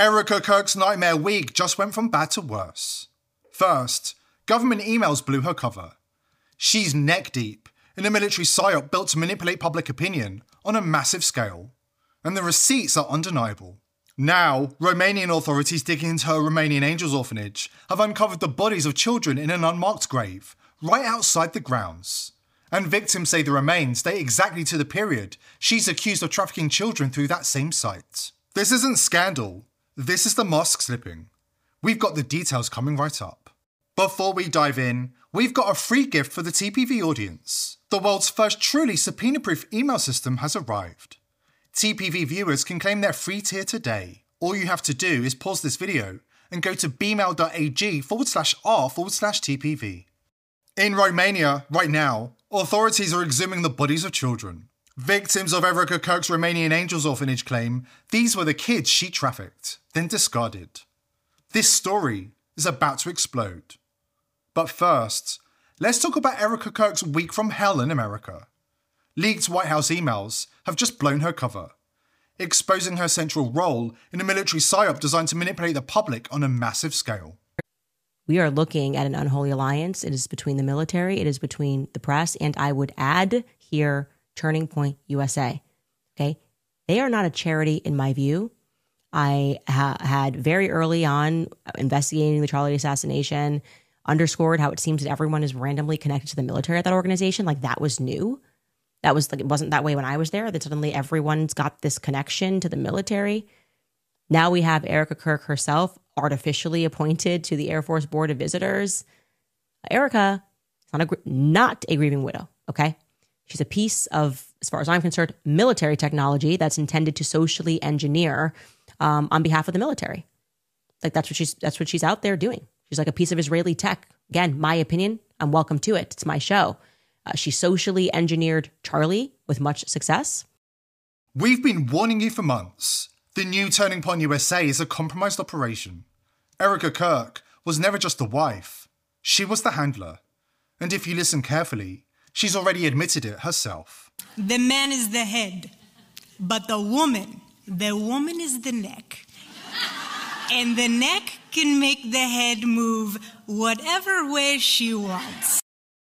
Erica Kirk's nightmare week just went from bad to worse. First, government emails blew her cover. She's neck deep in a military psyop built to manipulate public opinion on a massive scale. And the receipts are undeniable. Now, Romanian authorities digging into her Romanian Angels orphanage have uncovered the bodies of children in an unmarked grave, right outside the grounds. And victims say the remains date exactly to the period she's accused of trafficking children through that same site. This isn't scandal. This is the mask slipping. We've got the details coming right up. Before we dive in, we've got a free gift for the TPV audience. The world's first truly subpoena-proof email system has arrived. TPV viewers can claim their free tier today. All you have to do is pause this video and go to bmail.ag/r/TPV. In Romania, right now, authorities are exhuming the bodies of children. Victims of Erica Kirk's Romanian Angels orphanage claim these were the kids she trafficked, then discarded. This story is about to explode. But first, let's talk about Erica Kirk's week from hell in America. Leaked White House emails have just blown her cover, exposing her central role in a military psyop designed to manipulate the public on a massive scale. We are looking at an unholy alliance. It is between the military, it is between the press, and I would add here, Turning Point USA. Okay? They are not a charity in my view. I had very early on investigating the Charlie assassination, underscored how it seems that everyone is randomly connected to the military at that organization. Like, that was new. That was like, it wasn't that way when I was there, that suddenly everyone's got this connection to the military. Now we have Erica Kirk herself artificially appointed to the Air Force Board of Visitors. Erica is not a grieving widow, okay? She's a piece of, as far as I'm concerned, military technology that's intended to socially engineer on behalf of the military. Like, that's what she's out there doing. She's like a piece of Israeli tech. Again, my opinion, I'm welcome to it. It's my show. She socially engineered Charlie with much success. We've been warning you for months. The new Turning Point USA is a compromised operation. Erica Kirk was never just the wife. She was the handler. And if you listen carefully, she's already admitted it herself. The man is the head, but the woman is the neck. And the neck can make the head move whatever way she wants.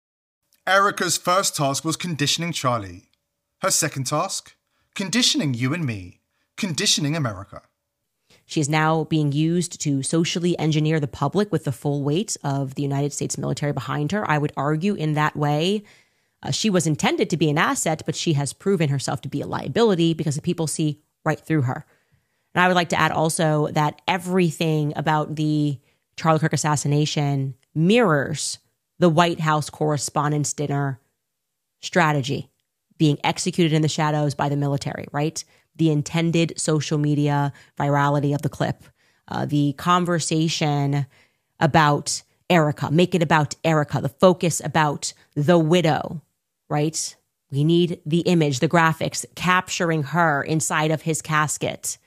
Erica's first task was conditioning Charlie. Her second task? Conditioning you and me. Conditioning America. She is now being used to socially engineer the public with the full weight of the United States military behind her. I would argue in that way, she was intended to be an asset, but she has proven herself to be a liability because the people see right through her. And I would like to add also that everything about the Charlie Kirk assassination mirrors the White House Correspondents' Dinner strategy being executed in the shadows by the military, right? The intended social media virality of the clip, the conversation about Erica, make it about Erica, the focus about the widow, right? We need the image, the graphics capturing her inside of his casket.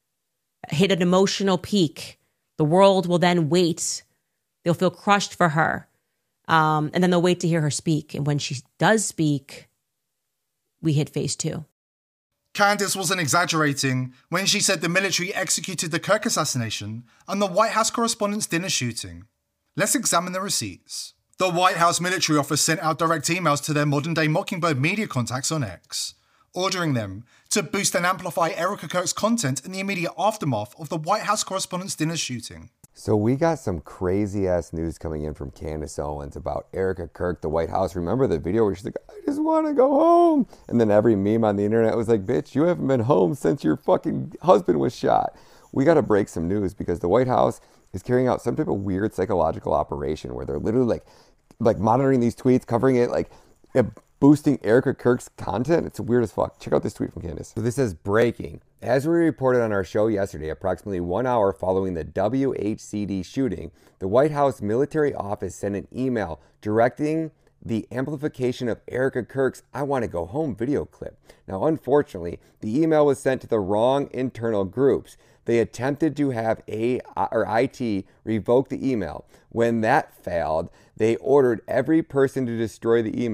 Hit an emotional peak. The world will then wait. They'll feel crushed for her. And then they'll wait to hear her speak. And when she does speak, we hit phase 2. Candace wasn't exaggerating when she said the military executed the Kirk assassination and the White House Correspondents' Dinner shooting. Let's examine the receipts. The White House military office sent out direct emails to their modern-day Mockingbird media contacts on X, ordering them to boost and amplify Erica Kirk's content in the immediate aftermath of the White House Correspondents' Dinner shooting. So we got some crazy-ass news coming in from Candace Owens about Erica Kirk, the White House. Remember the video where she's like, I just want to go home? And then every meme on the internet was like, bitch, you haven't been home since your fucking husband was shot. We got to break some news because the White House is carrying out some type of weird psychological operation where they're literally like monitoring these tweets, covering it, like boosting Erica Kirk's content. It's weird as fuck. Check out this tweet from Candace. So this is breaking. As we reported on our show yesterday, approximately 1 hour following the WHCD shooting, the White House military office sent an email directing the amplification of Erica Kirk's I Want to Go Home video clip. Now, unfortunately, the email was sent to the wrong internal groups. They attempted to have IT revoke the email. When that failed, they ordered every person to destroy the email.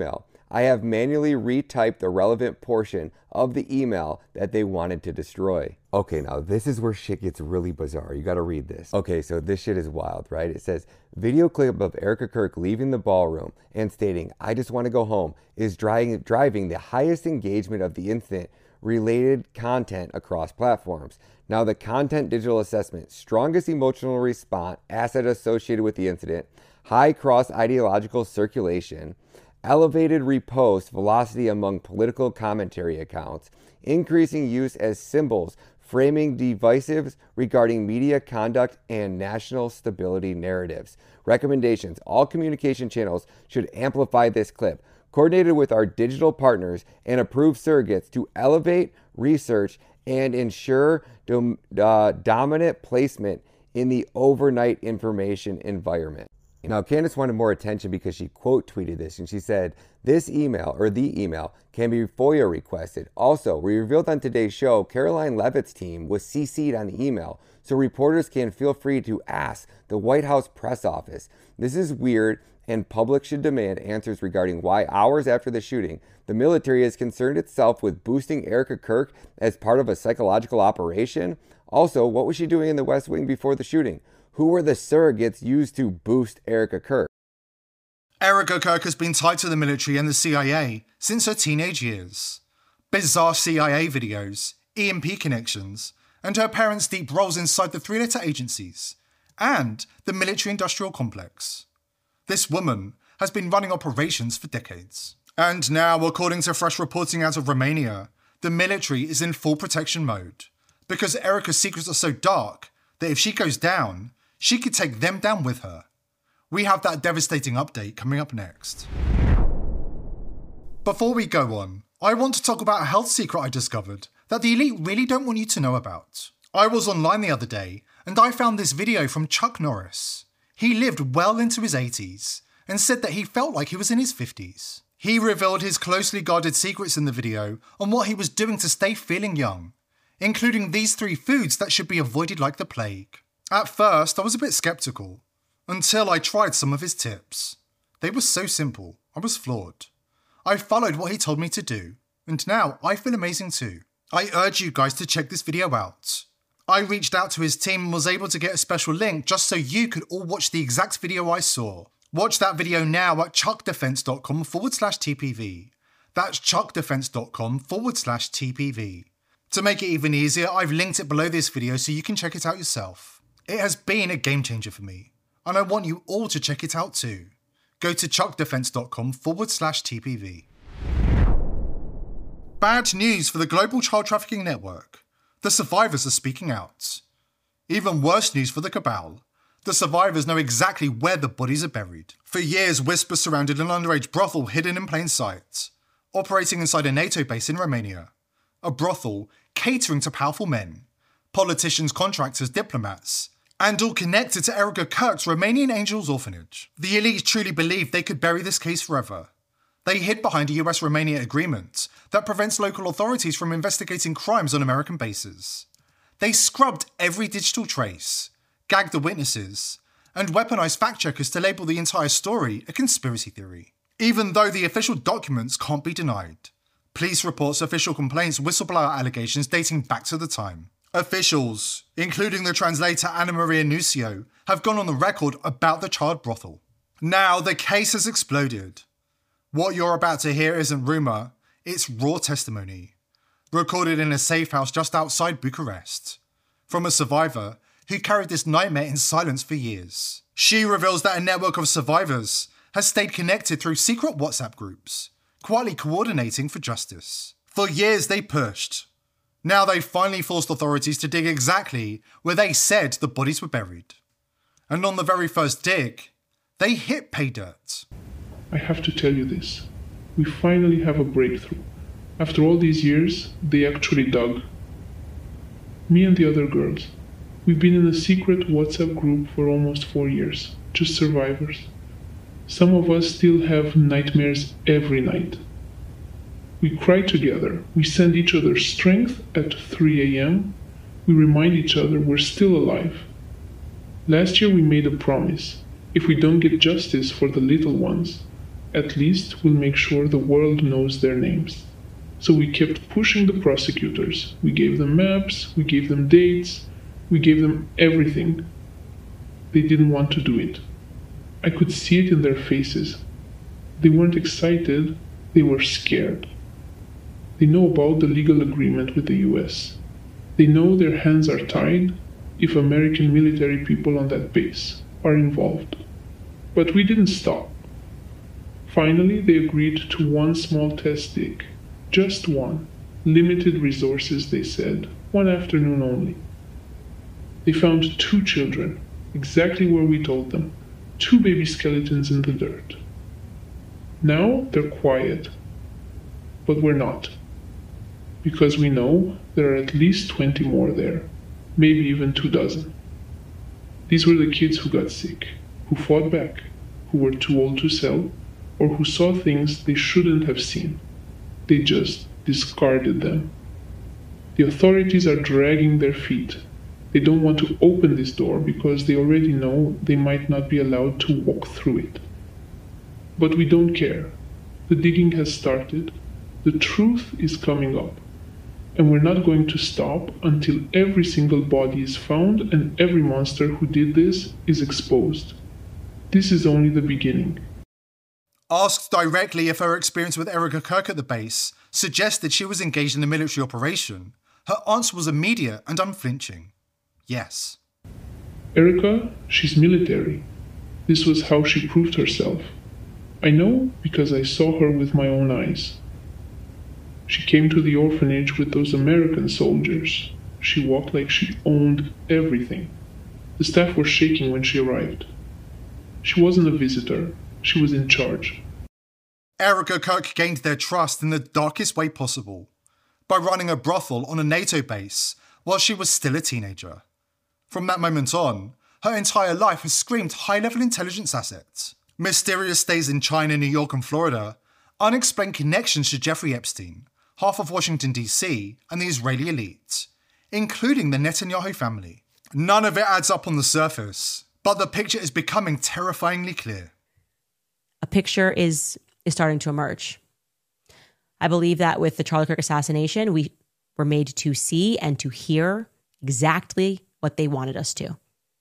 I have manually retyped the relevant portion of the email that they wanted to destroy. Okay, now this is where shit gets really bizarre. You gotta read this. Okay, so this shit is wild, right? It says, video clip of Erica Kirk leaving the ballroom and stating, "I just want to go home," is driving the highest engagement of the incident related content across platforms. Now, the content digital assessment, strongest emotional response, asset associated with the incident, high cross ideological circulation, elevated repost velocity among political commentary accounts, increasing use as symbols, framing divisives regarding media conduct and national stability narratives. Recommendations: all communication channels should amplify this clip, coordinated with our digital partners and approved surrogates to elevate research and ensure dominant placement in the overnight information environment. Now, Candace wanted more attention because she quote tweeted this, and she said, "This email, or the email, can be FOIA requested. Also, we revealed on today's show, Caroline Leavitt's team was CC'd on the email, so reporters can feel free to ask the White House press office. This is weird, and public should demand answers regarding why hours after the shooting, the military has concerned itself with boosting Erica Kirk as part of a psychological operation. Also, what was she doing in the West Wing before the shooting? Who were the surrogates used to boost Erica Kirk?" Erica Kirk has been tied to the military and the CIA since her teenage years. Bizarre CIA videos, EMP connections, and her parents' deep roles inside the three-letter agencies and the military-industrial complex. This woman has been running operations for decades. And now, according to fresh reporting out of Romania, the military is in full protection mode because Erica's secrets are so dark that if she goes down, she could take them down with her. We have that devastating update coming up next. Before we go on, I want to talk about a health secret I discovered that the elite really don't want you to know about. I was online the other day and I found this video from Chuck Norris. He lived well into his 80s and said that he felt like he was in his 50s. He revealed his closely guarded secrets in the video on what he was doing to stay feeling young, including these 3 foods that should be avoided like the plague. At first, I was a bit skeptical, until I tried some of his tips. They were so simple, I was floored. I followed what he told me to do, and now I feel amazing too. I urge you guys to check this video out. I reached out to his team and was able to get a special link just so you could all watch the exact video I saw. Watch that video now at chuckdefense.com/TPV. That's chuckdefense.com/TPV. To make it even easier, I've linked it below this video so you can check it out yourself. It has been a game changer for me, and I want you all to check it out too. Go to chuckdefense.com/TPV. Bad news for the global child trafficking network. The survivors are speaking out. Even worse news for the cabal. The survivors know exactly where the bodies are buried. For years, whispers surrounded an underage brothel hidden in plain sight, operating inside a NATO base in Romania. A brothel catering to powerful men, politicians, contractors, diplomats, and all connected to Erica Kirk's Romanian Angels orphanage. The elites truly believed they could bury this case forever. They hid behind a US-Romania agreement that prevents local authorities from investigating crimes on American bases. They scrubbed every digital trace, gagged the witnesses, and weaponized fact-checkers to label the entire story a conspiracy theory. Even though the official documents can't be denied. Police reports, official complaints, whistleblower allegations dating back to the time. Officials, including the translator Anna Maria Nuccio, have gone on the record about the child brothel. Now the case has exploded. What you're about to hear isn't rumour, it's raw testimony. Recorded in a safe house just outside Bucharest. From a survivor who carried this nightmare in silence for years. She reveals that a network of survivors has stayed connected through secret WhatsApp groups, quietly coordinating for justice. For years they pushed. Now they finally forced authorities to dig exactly where they said the bodies were buried. And on the very first dig, they hit pay dirt. I have to tell you this. We finally have a breakthrough. After all these years, they actually dug. Me and the other girls. We've been in a secret WhatsApp group for almost 4 years, just survivors. Some of us still have nightmares every night. We cry together, we send each other strength at 3 a.m., we remind each other we're still alive. Last year we made a promise. If we don't get justice for the little ones, At least we'll make sure the world knows their names. So we kept pushing the prosecutors. We gave them maps, we gave them dates, we gave them everything. They didn't want to do it. I could see it in their faces. They weren't excited, they were scared. They know about the legal agreement with the US. They know their hands are tied if American military people on that base are involved. But we didn't stop. Finally, they agreed to one small test dig. Just one. Limited resources, they said. One afternoon only. They found 2 children, exactly where we told them. 2 baby skeletons in the dirt. Now they're quiet. But we're not. Because we know there are at least 20 more there. Maybe even 24. These were the kids who got sick, who fought back, who were too old to sell, or who saw things they shouldn't have seen. They just discarded them. The authorities are dragging their feet. They don't want to open this door because they already know they might not be allowed to walk through it. But we don't care. The digging has started. The truth is coming up. And we're not going to stop until every single body is found and every monster who did this is exposed. This is only the beginning. Asked directly if her experience with Erica Kirk at the base suggested she was engaged in a military operation, her answer was immediate and unflinching. Yes. Erica, she's military. This was how she proved herself. I know because I saw her with my own eyes. She came to the orphanage with those American soldiers. She walked like she owned everything. The staff were shaking when she arrived. She wasn't a visitor. She was in charge. Erica Kirk gained their trust in the darkest way possible, by running a brothel on a NATO base while she was still a teenager. From that moment on, her entire life has screamed high-level intelligence assets. Mysterious stays in China, New York and Florida, unexplained connections to Jeffrey Epstein, half of Washington DC and the Israeli elite, including the Netanyahu family. None of it adds up on the surface, but the picture is becoming terrifyingly clear. A picture is starting to emerge. I believe that with the Charlie Kirk assassination, we were made to see and to hear exactly what they wanted us to.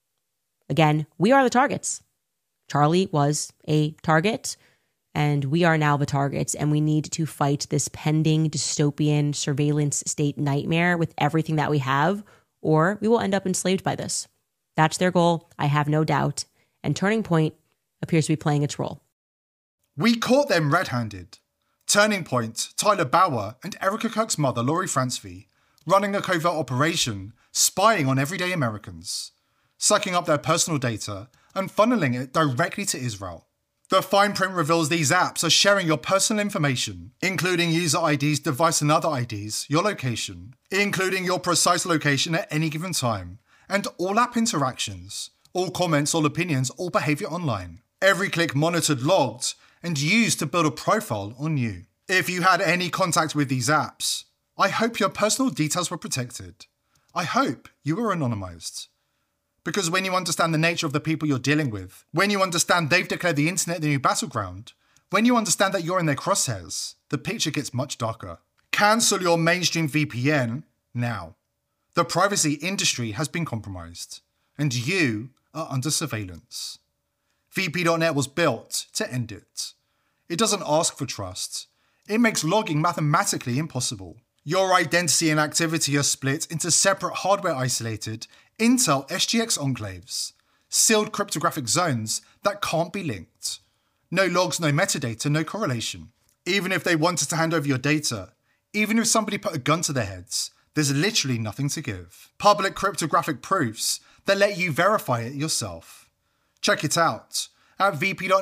Again, we are the targets. Charlie was a target, and we are now the targets, and we need to fight this pending dystopian surveillance state nightmare with everything that we have, or we will end up enslaved by this. That's their goal, I have no doubt, and Turning Point appears to be playing its role. We caught them red-handed. Turning Point, Tyler Bauer, and Erica Kirk's mother, Laurie Francevy, running a covert operation, spying on everyday Americans, sucking up their personal data and funneling it directly to Israel. The fine print reveals these apps are sharing your personal information, including user IDs, device and other IDs, your location, including your precise location at any given time, and all app interactions, all comments, all opinions, all behavior online. Every click monitored, logged, and used to build a profile on you. If you had any contact with these apps, I hope your personal details were protected. I hope you were anonymized. Because when you understand the nature of the people you're dealing with, when you understand they've declared the internet the new battleground, when you understand that you're in their crosshairs, the picture gets much darker. Cancel your mainstream VPN now. The privacy industry has been compromised, and you are under surveillance. VP.net was built to end it. It doesn't ask for trust. It makes logging mathematically impossible. Your identity and activity are split into separate hardware-isolated Intel SGX enclaves, sealed cryptographic zones that can't be linked. No logs, no metadata, no correlation. Even if they wanted to hand over your data, even if somebody put a gun to their heads, there's literally nothing to give. Public cryptographic proofs that let you verify it yourself. Check it out at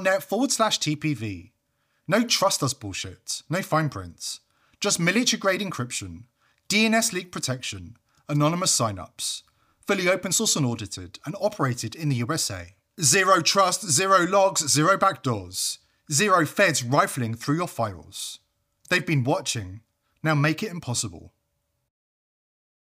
vp.net/TPV. No trust us bullshit, no fine prints. Just military-grade encryption, DNS leak protection, anonymous signups, fully open source and audited, and operated in the USA. Zero trust, zero logs, zero backdoors. Zero feds rifling through your files. They've been watching, now make it impossible.